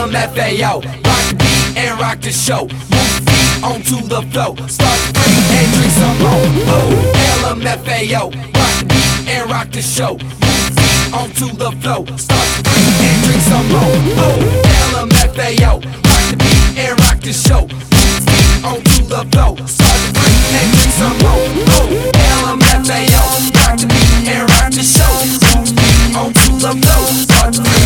LMFAO, rock the beat and rock the show. Move feet onto the flow, start to breathe and drink some more. Oh, LMFAO, rock the beat and rock the show. Move feet onto the flow, start to breathe and drink some more. Oh, LMFAO, rock the beat and rock the show. Move feet onto the flow, start to breathe and drink some more. Oh, LMFAO, rock the beat and rock the show. Move feet onto the flow, start to breathe